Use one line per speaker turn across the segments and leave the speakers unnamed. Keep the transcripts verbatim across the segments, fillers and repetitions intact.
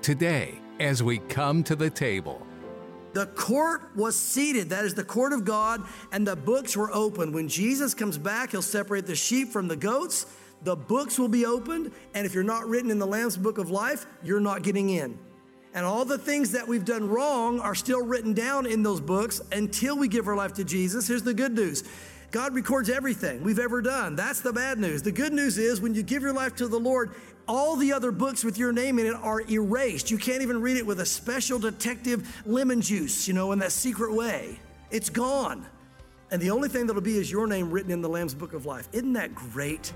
today as we come to the table.
The court was seated, that is the court of God, and the books were opened. When Jesus comes back, he'll separate the sheep from the goats. The books will be opened, and if you're not written in the Lamb's Book of Life, you're not getting in. And all the things that we've done wrong are still written down in those books until we give our life to Jesus. Here's the good news. God records everything we've ever done. That's the bad news. The good news is when you give your life to the Lord, all the other books with your name in it are erased. You can't even read it with a special detective lemon juice, you know, in that secret way. It's gone. And the only thing that'll be is your name written in the Lamb's Book of Life. Isn't that great?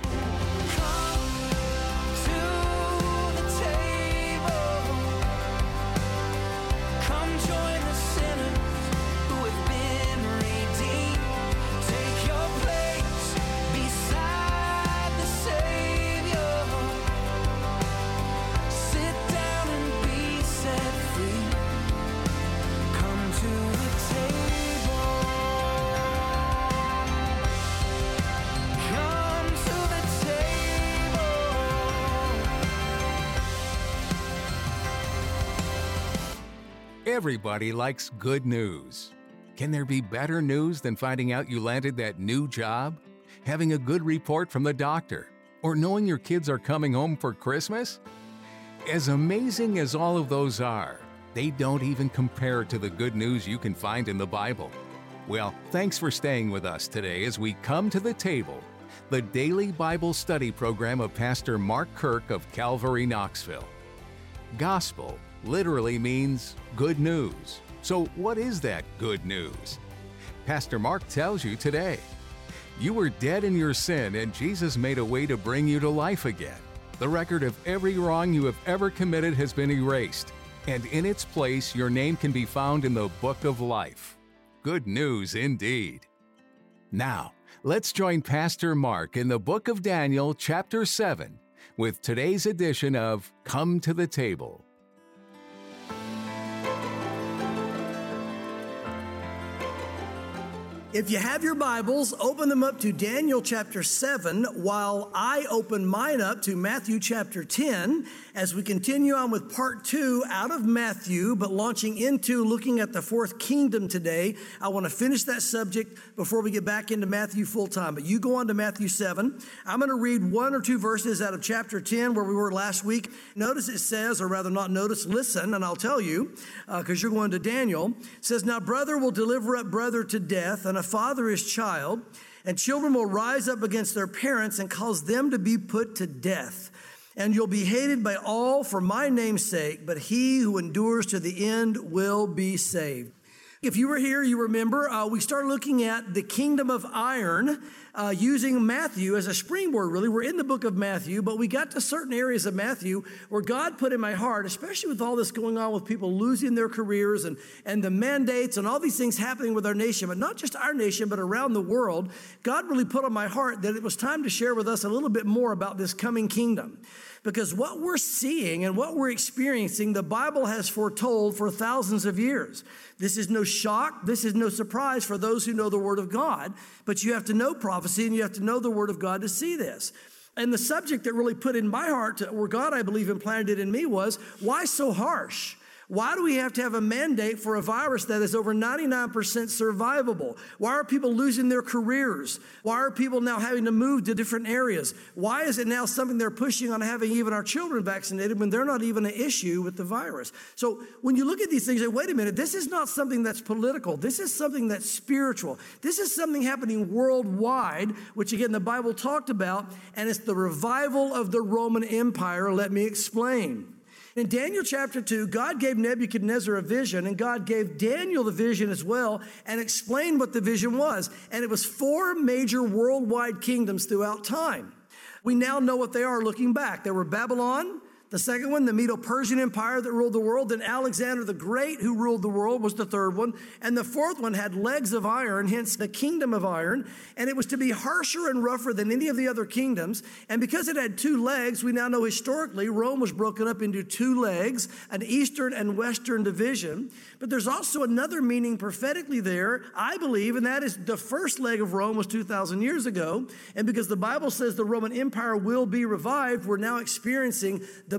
Everybody likes good news. Can there be better news than finding out you landed that new job? Having a good report from the doctor? Or knowing your kids are coming home for Christmas? As amazing as all of those are, they don't even compare to the good news you can find in the Bible. Well, thanks for staying with us today as we come to the table, the daily Bible study program of Pastor Mark Kirk of Calvary, Knoxville. Gospel literally means good news. So what is that good news? Pastor Mark tells you today. You were dead in your sin, and Jesus made a way to bring you to life again. The record of every wrong you have ever committed has been erased, and in its place your name can be found in the Book of Life. Good news indeed. Now, let's join Pastor Mark in the book of Daniel, chapter seven, with today's edition of Come to the Table.
If you have your Bibles, open them up to Daniel chapter seven, while I open mine up to Matthew chapter ten, as we continue on with part two out of Matthew, but launching into looking at the fourth kingdom today. I want to finish that subject before we get back into Matthew full time. But you go on to Matthew seven. I'm going to read one or two verses out of chapter ten, where we were last week. Notice it says, or rather not notice, listen, and I'll tell you, because uh, you're going to Daniel. It says, "Now brother will deliver up brother to death, and a father his child, and children will rise up against their parents and cause them to be put to death. And you'll be hated by all for my name's sake, but he who endures to the end will be saved." If you were here, you remember uh, we started looking at the kingdom of iron uh, using Matthew as a springboard, really. We're in the book of Matthew, but we got to certain areas of Matthew where God put in my heart, especially with all this going on with people losing their careers and, and the mandates and all these things happening with our nation, but not just our nation, but around the world. God really put on my heart that it was time to share with us a little bit more about this coming kingdom. Because what we're seeing and what we're experiencing, the Bible has foretold for thousands of years. This is no shock. This is no surprise for those who know the Word of God. But you have to know prophecy and you have to know the Word of God to see this. And the subject that really put in my heart, where God, I believe, implanted it in me, was, why so harsh? Why do we have to have a mandate for a virus that is over ninety-nine percent survivable? Why are people losing their careers? Why are people now having to move to different areas? Why is it now something they're pushing on having even our children vaccinated when they're not even an issue with the virus? So when you look at these things, you say, wait a minute, this is not something that's political. This is something that's spiritual. This is something happening worldwide, which again, the Bible talked about, and it's the revival of the Roman Empire. Let me explain. In Daniel chapter two, God gave Nebuchadnezzar a vision, and God gave Daniel the vision as well, and explained what the vision was. And it was four major worldwide kingdoms throughout time. We now know what they are looking back. There were Babylon. The second one, the Medo-Persian Empire that ruled the world. Then Alexander the Great, who ruled the world, was the third one. And the fourth one had legs of iron, hence the kingdom of iron. And it was to be harsher and rougher than any of the other kingdoms. And because it had two legs, we now know historically Rome was broken up into two legs, an eastern and western division. But there's also another meaning prophetically there, I believe, and that is the first leg of Rome was two thousand years ago. And because the Bible says the Roman Empire will be revived, we're now experiencing the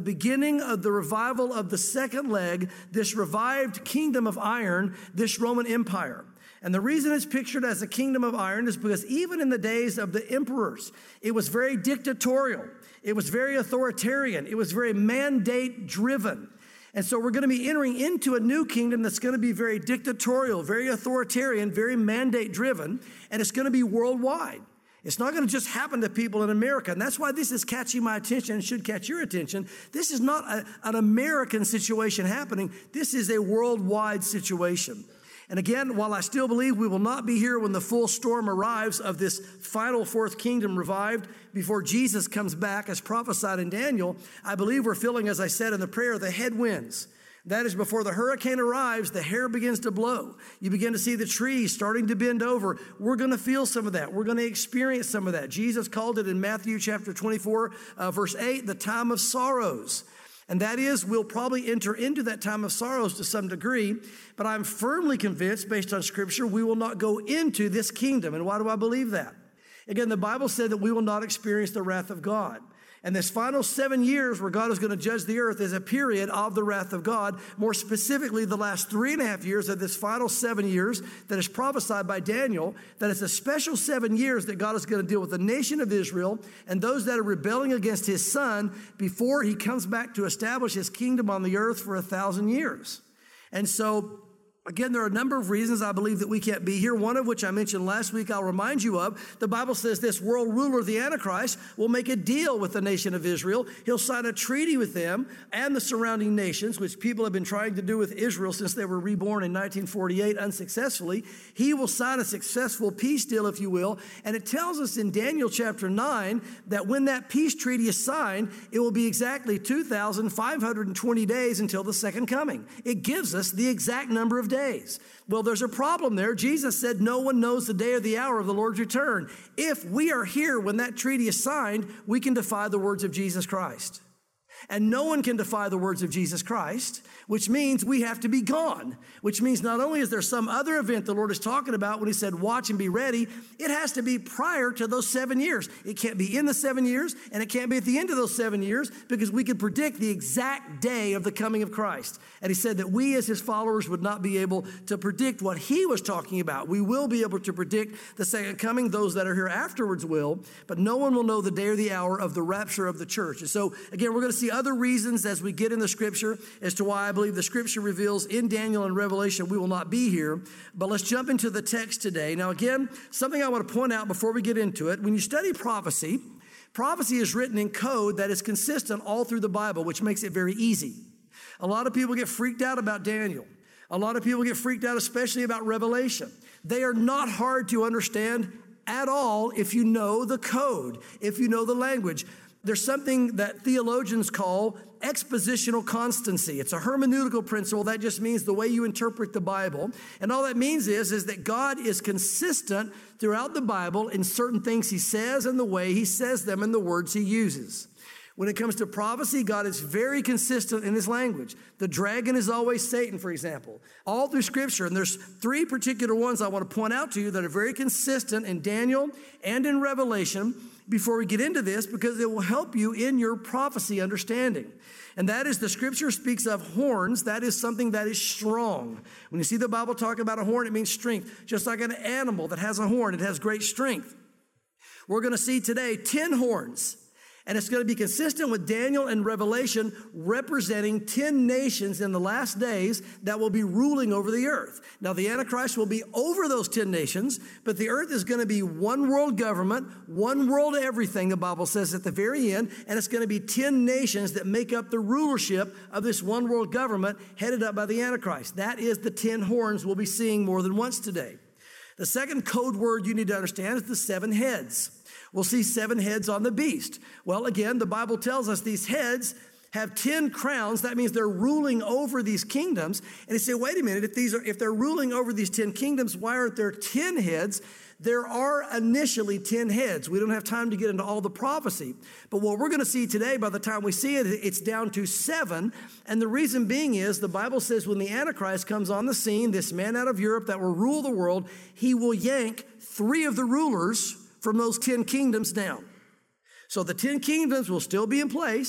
beginning of the revival of the second leg, this revived kingdom of iron, this Roman Empire. And the reason it's pictured as a kingdom of iron is because even in the days of the emperors, it was very dictatorial. It was very authoritarian. It was very mandate driven. And so we're going to be entering into a new kingdom that's going to be very dictatorial, very authoritarian, very mandate driven, and it's going to be worldwide. It's not going to just happen to people in America. And that's why this is catching my attention and should catch your attention. This is not a, an American situation happening. This is a worldwide situation. And again, while I still believe we will not be here when the full storm arrives of this final fourth kingdom revived before Jesus comes back as prophesied in Daniel, I believe we're feeling, as I said in the prayer, the headwinds. That is, before the hurricane arrives, the hair begins to blow. You begin to see the trees starting to bend over. We're going to feel some of that. We're going to experience some of that. Jesus called it in Matthew chapter twenty-four, uh, verse eight, the time of sorrows. And that is, we'll probably enter into that time of sorrows to some degree, but I'm firmly convinced, based on Scripture, we will not go into this kingdom. And why do I believe that? Again, the Bible said that we will not experience the wrath of God. And this final seven years where God is going to judge the earth is a period of the wrath of God. More specifically, the last three and a half years of this final seven years that is prophesied by Daniel, that it's a special seven years that God is going to deal with the nation of Israel and those that are rebelling against his son before he comes back to establish his kingdom on the earth for a thousand years. And so, again, there are a number of reasons I believe that we can't be here, one of which I mentioned last week I'll remind you of. The Bible says this world ruler, the Antichrist, will make a deal with the nation of Israel. He'll sign a treaty with them and the surrounding nations, which people have been trying to do with Israel since they were reborn in nineteen forty-eight unsuccessfully. He will sign a successful peace deal, if you will. And it tells us in Daniel chapter nine that when that peace treaty is signed, it will be exactly two thousand five hundred twenty days until the second coming. It gives us the exact number of days. days. Well, there's a problem there. Jesus said no one knows the day or the hour of the Lord's return. If we are here when that treaty is signed, we can defy the words of Jesus Christ. And no one can defy the words of Jesus Christ, which means we have to be gone, which means not only is there some other event the Lord is talking about when he said, watch and be ready, it has to be prior to those seven years. It can't be in the seven years, and it can't be at the end of those seven years, because we could predict the exact day of the coming of Christ. And he said that we as his followers would not be able to predict what he was talking about. We will be able to predict the second coming. Those that are here afterwards will, but no one will know the day or the hour of the rapture of the church. And so, again, we're going to see other reasons as we get in the Scripture as to why I believe the Scripture reveals in Daniel and Revelation we will not be here. But let's jump into the text today. Now, again, something I want to point out before we get into it. When you study prophecy, prophecy is written in code that is consistent all through the Bible, which makes it very easy. A lot of people get freaked out about Daniel. A lot of people get freaked out, especially about Revelation. They are not hard to understand at all if you know the code, if you know the language. There's something that theologians call expositional constancy. It's a hermeneutical principle. That just means the way you interpret the Bible. And all that means is, is that God is consistent throughout the Bible in certain things he says and the way he says them and the words he uses. When it comes to prophecy, God is very consistent in his language. The dragon is always Satan, for example, all through Scripture. And there's three particular ones I want to point out to you that are very consistent in Daniel and in Revelation before we get into this, because it will help you in your prophecy understanding. And that is, the Scripture speaks of horns. That is something that is strong. When you see the Bible talk about a horn, it means strength. Just like an animal that has a horn, it has great strength. We're going to see today ten horns. And it's going to be consistent with Daniel and Revelation, representing ten nations in the last days that will be ruling over the earth. Now, the Antichrist will be over those ten nations, but the earth is going to be one world government, one world everything, the Bible says at the very end, and it's going to be ten nations that make up the rulership of this one world government headed up by the Antichrist. That is the ten horns we'll be seeing more than once today. The second code word you need to understand is the seven heads. We'll see seven heads on the beast. Well, again, the Bible tells us these heads have ten crowns. That means they're ruling over these kingdoms. And you say, wait a minute, if these are, if they're ruling over these ten kingdoms, why aren't there ten heads? There are initially ten heads. We don't have time to get into all the prophecy. But what we're going to see today, by the time we see it, it's down to seven. And the reason being is the Bible says when the Antichrist comes on the scene, this man out of Europe that will rule the world, he will yank three of the rulers from those ten kingdoms down. So the ten kingdoms will still be in place,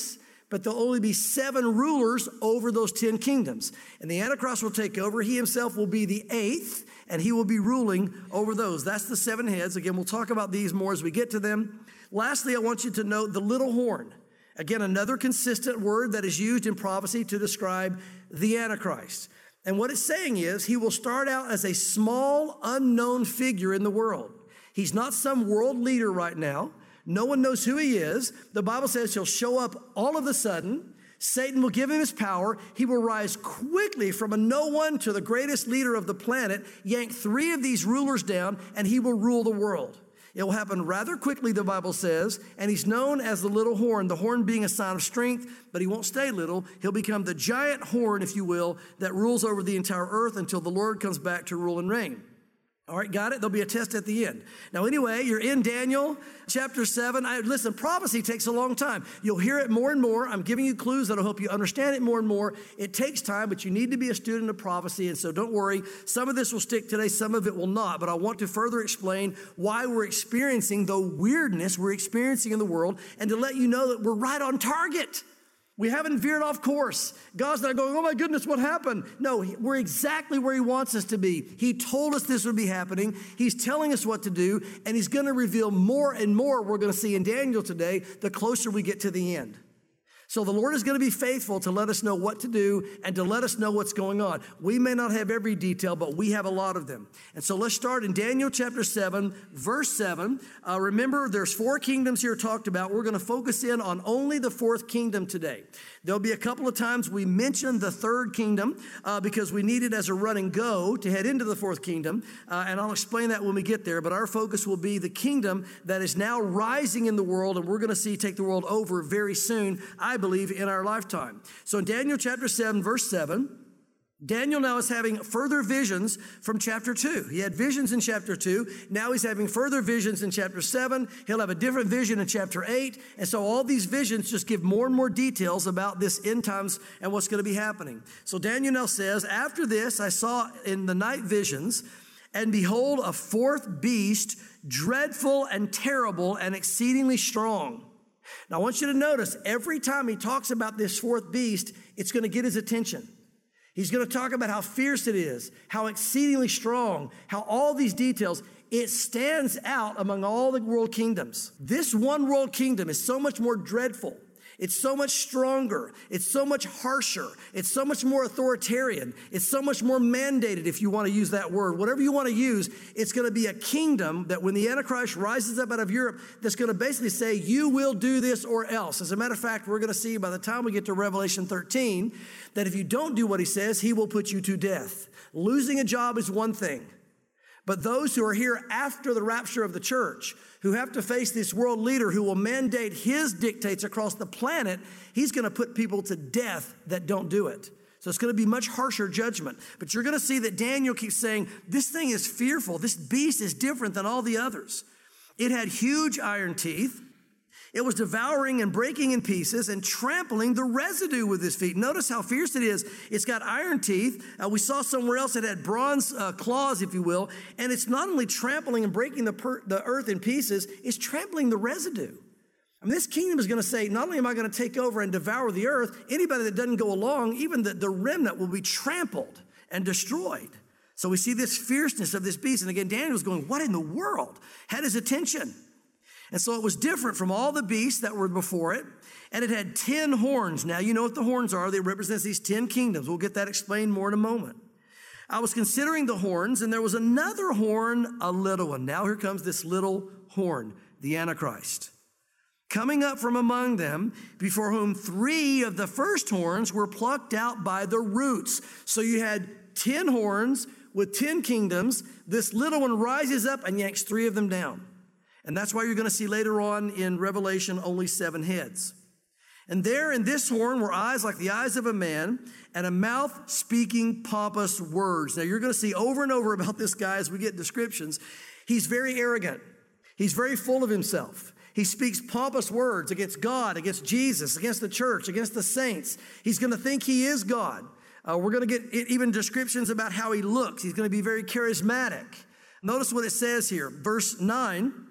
but there'll only be seven rulers over those ten kingdoms. And the Antichrist will take over. He himself will be the eighth, and he will be ruling over those. That's the seven heads. Again, we'll talk about these more as we get to them. Lastly, I want you to note the little horn. Again, another consistent word that is used in prophecy to describe the Antichrist. And what it's saying is he will start out as a small, unknown figure in the world. He's not some world leader right now. No one knows who he is. The Bible says he'll show up all of a sudden. Satan will give him his power. He will rise quickly from a no one to the greatest leader of the planet, yank three of these rulers down, and he will rule the world. It will happen rather quickly, the Bible says, and he's known as the little horn, the horn being a sign of strength, but he won't stay little. He'll become the giant horn, if you will, that rules over the entire earth until the Lord comes back to rule and reign. All right, got it? There'll be a test at the end. Now, anyway, you're in Daniel chapter seven. I, listen, prophecy takes a long time. You'll hear it more and more. I'm giving you clues that'll help you understand it more and more. It takes time, but you need to be a student of prophecy, and so don't worry. Some of this will stick today, some of it will not, but I want to further explain why we're experiencing the weirdness we're experiencing in the world and to let you know that we're right on target. We haven't veered off course. God's not going, oh my goodness, what happened? No, we're exactly where he wants us to be. He told us this would be happening. He's telling us what to do, and he's going to reveal more and more we're going to see in Daniel today the closer we get to the end. So the Lord is going to be faithful to let us know what to do and to let us know what's going on. We may not have every detail, but we have a lot of them. And so let's start in Daniel chapter seven, verse seven. Uh, remember, there's four kingdoms here talked about. We're going to focus in on only the fourth kingdom today. There'll be a couple of times we mention the third kingdom uh, because we need it as a run and go to head into the fourth kingdom. Uh, and I'll explain that when we get there. But our focus will be the kingdom that is now rising in the world, and we're going to see take the world over very soon, I believe, in our lifetime. So in Daniel chapter seven, verse seven, Daniel now is having further visions from chapter two. He had visions in chapter two. Now he's having further visions in chapter seven. He'll have a different vision in chapter eight. And so all these visions just give more and more details about this end times and what's going to be happening. So Daniel now says, after this, I saw in the night visions, and behold, a fourth beast, dreadful and terrible and exceedingly strong. Now I want you to notice every time he talks about this fourth beast, it's going to get his attention. He's going to talk about how fierce it is, how exceedingly strong, how all these details, it stands out among all the world kingdoms. This one world kingdom is so much more dreadful. It's so much stronger. It's so much harsher. It's so much more authoritarian. It's so much more mandated, if you want to use that word. Whatever you want to use, it's going to be a kingdom that when the Antichrist rises up out of Europe, that's going to basically say, you will do this or else. As a matter of fact, we're going to see by the time we get to Revelation thirteen, that if you don't do what he says, he will put you to death. Losing a job is one thing. But those who are here after the rapture of the church, who have to face this world leader who will mandate his dictates across the planet, he's going to put people to death that don't do it. So it's going to be much harsher judgment. But you're going to see that Daniel keeps saying, this thing is fearful. This beast is different than all the others. It had huge iron teeth. It was devouring and breaking in pieces and trampling the residue with his feet. Notice how fierce it is. It's got iron teeth. Uh, we saw somewhere else it had bronze uh, claws, if you will. And it's not only trampling and breaking the, per- the earth in pieces, it's trampling the residue. I mean, this kingdom is going to say, not only am I going to take over and devour the earth, anybody that doesn't go along, even the, the remnant will be trampled and destroyed. So we see this fierceness of this beast. And again, Daniel's going, what in the world? Had his attention. And so it was different from all the beasts that were before it. And it had ten horns. Now, you know what the horns are. They represent these ten kingdoms. We'll get that explained more in a moment. I was considering the horns, and there was another horn, a little one. Now here comes this little horn, the Antichrist. Coming up from among them, before whom three of the first horns were plucked out by the roots. So you had ten horns with ten kingdoms. This little one rises up and yanks three of them down. And that's why you're going to see later on in Revelation only seven heads. And there in this horn were eyes like the eyes of a man and a mouth speaking pompous words. Now you're going to see over and over about this guy as we get descriptions. He's very arrogant. He's very full of himself. He speaks pompous words against God, against Jesus, against the church, against the saints. He's going to think he is God. Uh, we're going to get even descriptions about how he looks. He's going to be very charismatic. Notice what it says here, verse nine.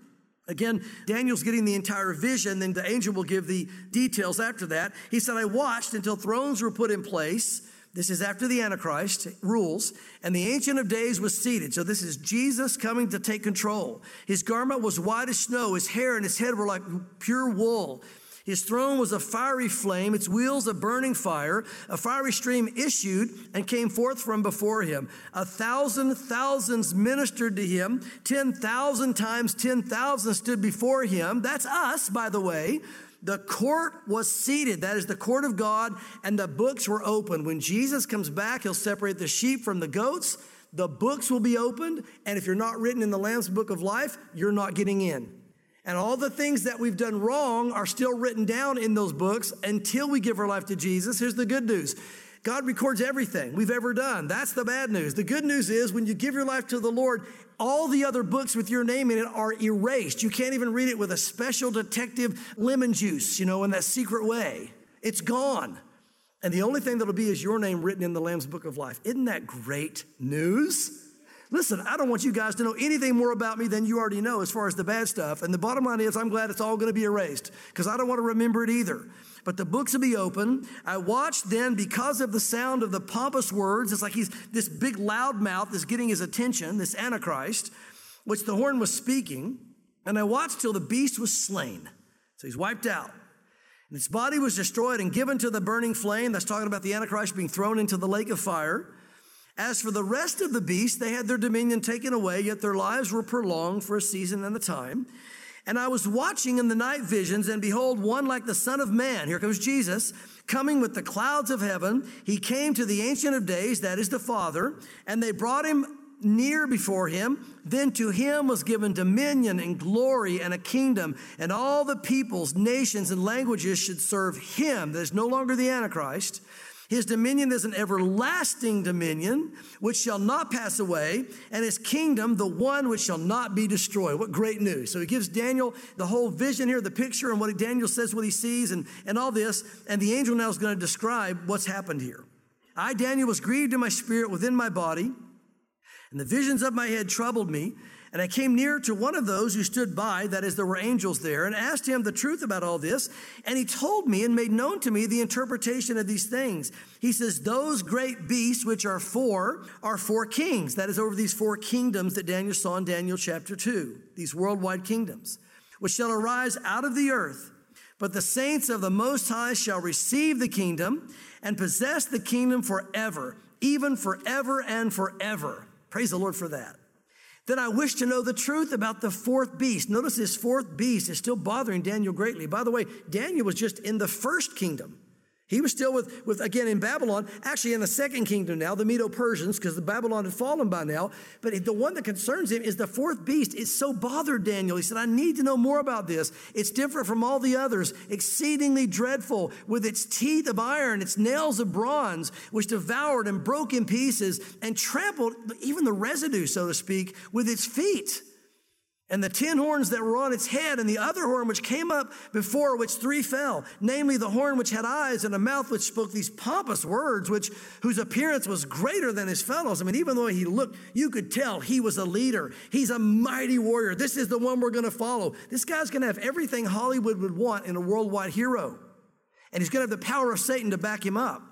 Again, Daniel's getting the entire vision, then the angel will give the details after that. He said, I watched until thrones were put in place. This is after the Antichrist rules, and the Ancient of Days was seated. So this is Jesus coming to take control. His garment was white as snow. His hair and his head were like pure wool. His throne was a fiery flame, its wheels a burning fire. A fiery stream issued and came forth from before him. A thousand thousands ministered to him. Ten thousand times ten thousand stood before him. That's us, by the way. The court was seated. That is the court of God, and the books were opened. When Jesus comes back, he'll separate the sheep from the goats. The books will be opened, and if you're not written in the Lamb's book of life, you're not getting in. And all the things that we've done wrong are still written down in those books until we give our life to Jesus. Here's the good news. God records everything we've ever done. That's the bad news. The good news is when you give your life to the Lord, all the other books with your name in it are erased. You can't even read it with a special detective lemon juice, you know, in that secret way. It's gone. And the only thing that'll be is your name written in the Lamb's book of life. Isn't that great news? Listen, I don't want you guys to know anything more about me than you already know as far as the bad stuff. And the bottom line is I'm glad it's all going to be erased because I don't want to remember it either. But the books will be open. I watched then because of the sound of the pompous words. It's like he's this big loud mouth is getting his attention, this Antichrist, which the horn was speaking. And I watched till the beast was slain. So he's wiped out. And its body was destroyed and given to the burning flame. That's talking about the Antichrist being thrown into the lake of fire. As for the rest of the beasts, they had their dominion taken away, yet their lives were prolonged for a season and a time. And I was watching in the night visions, and behold, one like the Son of Man, here comes Jesus, coming with the clouds of heaven. He came to the Ancient of Days, that is the Father, and they brought him near before him. Then to him was given dominion and glory and a kingdom, and all the peoples, nations, and languages should serve him. That is no longer the Antichrist. His dominion is an everlasting dominion, which shall not pass away, and his kingdom, the one which shall not be destroyed. What great news. So he gives Daniel the whole vision here, the picture, and what Daniel says, what he sees, and, and all this. And the angel now is going to describe what's happened here. I, Daniel, was grieved in my spirit within my body, and the visions of my head troubled me. And I came near to one of those who stood by, that is, there were angels there, and asked him the truth about all this. And he told me and made known to me the interpretation of these things. He says, those great beasts, which are four, are four kings. That is over these four kingdoms that Daniel saw in Daniel chapter two, these worldwide kingdoms, which shall arise out of the earth. But the saints of the Most High shall receive the kingdom and possess the kingdom forever, even forever and forever. Praise the Lord for that. Then I wish to know the truth about the fourth beast. Notice this fourth beast is still bothering Daniel greatly. By the way, Daniel was just in the first kingdom. He was still with, with, again, in Babylon, actually in the second kingdom now, the Medo-Persians, because the Babylon had fallen by now. But the one that concerns him is the fourth beast. It so bothered Daniel. He said, I need to know more about this. It's different from all the others, exceedingly dreadful, with its teeth of iron, its nails of bronze, which devoured and broke in pieces and trampled even the residue, so to speak, with its feet. And the ten horns that were on its head, and the other horn which came up before which three fell, namely the horn which had eyes and a mouth which spoke these pompous words, which whose appearance was greater than his fellows. I mean, even though he looked, you could tell he was a leader. He's a mighty warrior. This is the one we're going to follow. This guy's going to have everything Hollywood would want in a worldwide hero. And he's going to have the power of Satan to back him up.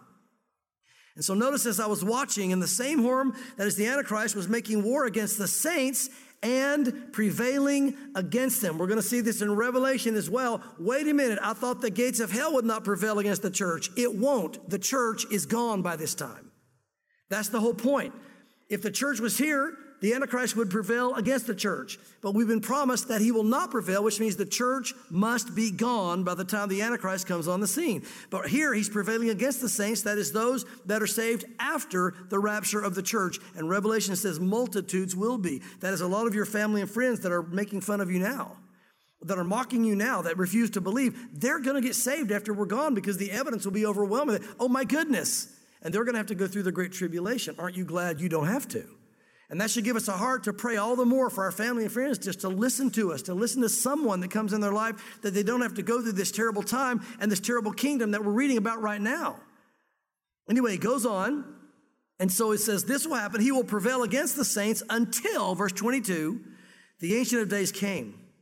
And so notice as I was watching, and the same horn that is the Antichrist was making war against the saints and prevailing against them. We're going to see this in Revelation as well. Wait a minute. I thought the gates of hell would not prevail against the church. It won't. The church is gone by this time. That's the whole point. If the church was here, the Antichrist would prevail against the church. But we've been promised that he will not prevail, which means the church must be gone by the time the Antichrist comes on the scene. But here he's prevailing against the saints, that is those that are saved after the rapture of the church. And Revelation says multitudes will be. That is a lot of your family and friends that are making fun of you now, that are mocking you now, that refuse to believe. They're going to get saved after we're gone because the evidence will be overwhelming. Oh my goodness. And they're going to have to go through the great tribulation. Aren't you glad you don't have to? And that should give us a heart to pray all the more for our family and friends, just to listen to us, to listen to someone that comes in their life, that they don't have to go through this terrible time and this terrible kingdom that we're reading about right now. Anyway, it goes on. And so it says, this will happen. He will prevail against the saints until, verse twenty-two, the Ancient of Days came.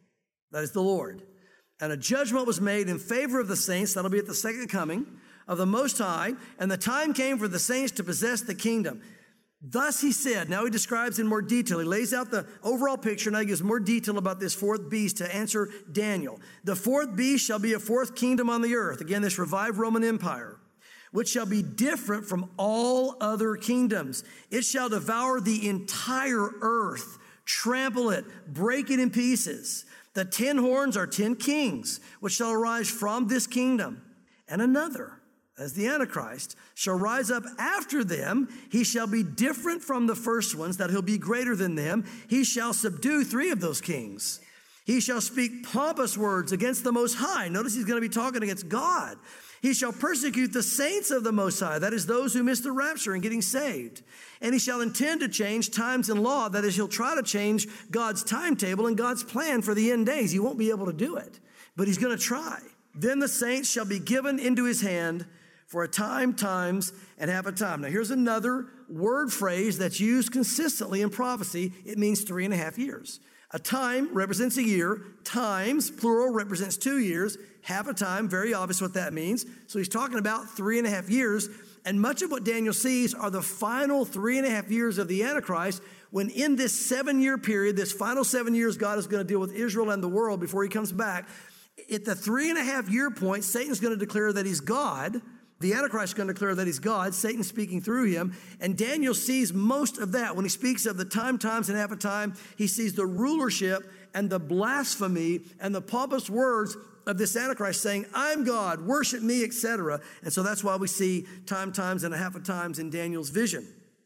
that is the Lord. And a judgment was made in favor of the saints, that'll be at the second coming, of the Most High, and the time came for the saints to possess the kingdom. Thus he said, now he describes in more detail. He lays out the overall picture, now he gives more detail about this fourth beast to answer Daniel. The fourth beast shall be a fourth kingdom on the earth. Again, this revived Roman Empire, which shall be different from all other kingdoms. It shall devour the entire earth, trample it, break it in pieces. The ten horns are ten kings, which shall arise from this kingdom. And another, as the Antichrist, shall rise up after them. He shall be different from the first ones, that he'll be greater than them. He shall subdue three of those kings. He shall speak pompous words against the Most High. Notice he's going to be talking against God. He shall persecute the saints of the Most High, that is those who missed the rapture and getting saved. And he shall intend to change times and law, that is, he'll try to change God's timetable and God's plan for the end days. He won't be able to do it, but he's going to try. Then the saints shall be given into his hand for a time, times, and half a time. Now here's another word phrase that's used consistently in prophecy. It means three and a half years. A time represents a year. Times, plural, represents two years. Half a time, very obvious what that means. So he's talking about three and a half years. And much of what Daniel sees are the final three and a half years of the Antichrist, when in this seven-year period, this final seven years, God is going to deal with Israel and the world before he comes back. At the three and a half year point, Satan's going to declare that he's God. The Antichrist is going to declare that he's God, Satan speaking through him. And Daniel sees most of that. When he speaks of the time, times, and half a time, he sees the rulership and the blasphemy and the pompous words of this Antichrist saying, I'm God, worship me, et cetera. And so that's why we see time, times, and a half a times in Daniel's vision.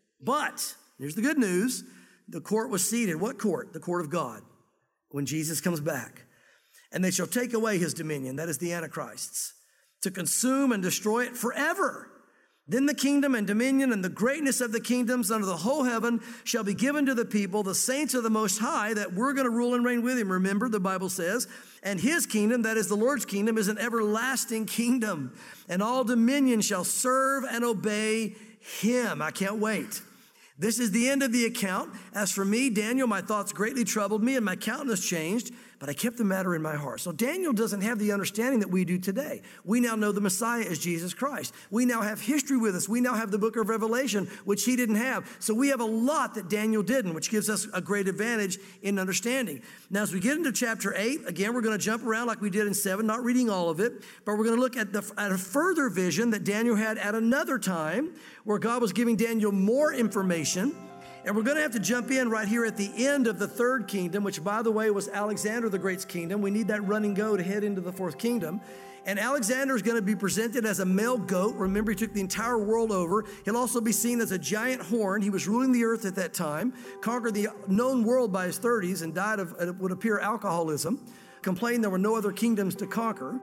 But here's the good news. The court was seated. What court? The court of God, when Jesus comes back. And they shall take away his dominion, that is the Antichrist's, to consume and destroy it forever. Then the kingdom and dominion and the greatness of the kingdoms under the whole heaven shall be given to the people, the saints of the Most High, that we're going to rule and reign with him. Remember, the Bible says, and his kingdom, that is the Lord's kingdom, is an everlasting kingdom, and all dominion shall serve and obey him. I can't wait. This is the end of the account. As for me, Daniel, my thoughts greatly troubled me, and my countenance changed, but I kept the matter in my heart. So Daniel doesn't have the understanding that we do today. We now know the Messiah is Jesus Christ. We now have history with us. We now have the book of Revelation, which he didn't have. So we have a lot that Daniel didn't, which gives us a great advantage in understanding. Now, as we get into chapter eight, again, we're going to jump around like we did in seven, not reading all of it, but we're going to look at, the, at a further vision that Daniel had at another time, where God was giving Daniel more information. And we're going to have to jump in right here at the end of the third kingdom, which, by the way, was Alexander the Great's kingdom. We need that run and go to head into the fourth kingdom. And Alexander is going to be presented as a male goat. Remember, he took the entire world over. He'll also be seen as a giant horn. He was ruling the earth at that time, conquered the known world by his thirties, and died of, it would appear, alcoholism, complained there were no other kingdoms to conquer.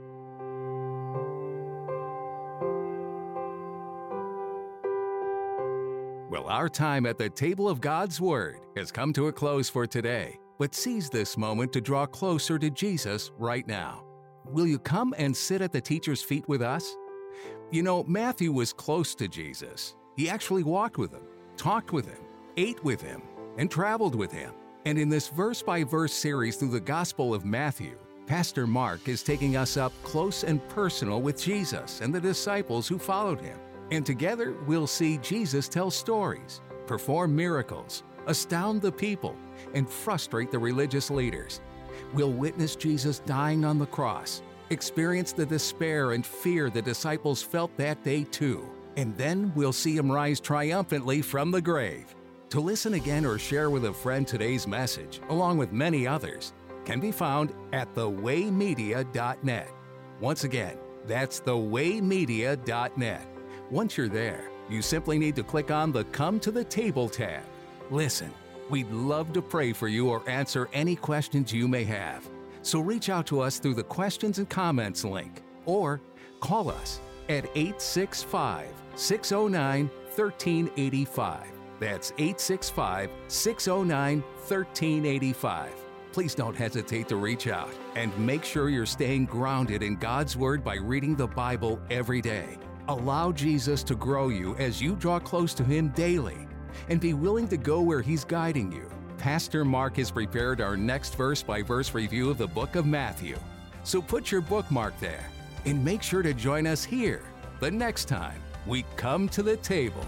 Well, our time at the table of God's Word has come to a close for today, but seize this moment to draw closer to Jesus right now. Will you come and sit at the teacher's feet with us? You know, Matthew was close to Jesus. He actually walked with him, talked with him, ate with him, and traveled with him. And in this verse-by-verse series through the Gospel of Matthew, Pastor Mark is taking us up close and personal with Jesus and the disciples who followed him. And together, we'll see Jesus tell stories, perform miracles, astound the people, and frustrate the religious leaders. We'll witness Jesus dying on the cross, experience the despair and fear the disciples felt that day too, and then we'll see him rise triumphantly from the grave. To listen again or share with a friend today's message, along with many others, can be found at the way media dot net. Once again, that's the way media dot net. Once you're there, you simply need to click on the Come to the Table tab. Listen, we'd love to pray for you or answer any questions you may have. So reach out to us through the questions and comments link or call us at eight six five, six oh nine, one three eight five. That's eight six five, six oh nine, one three eight five. Please don't hesitate to reach out and make sure you're staying grounded in God's Word by reading the Bible every day. Allow Jesus to grow you as you draw close to him daily, and be willing to go where he's guiding you. Pastor Mark has prepared our next verse-by-verse review of the book of Matthew. So put your bookmark there and make sure to join us here the next time we come to the table.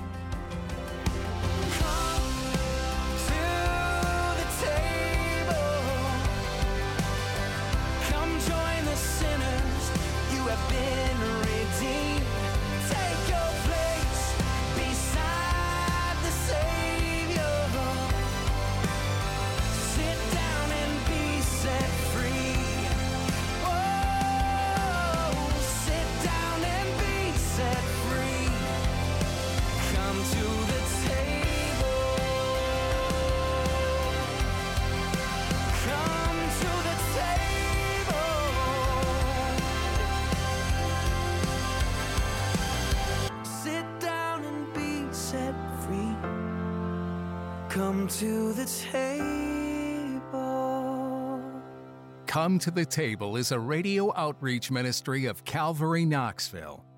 Come to the table.
Come to the Table is a radio outreach ministry of Calvary Knoxville.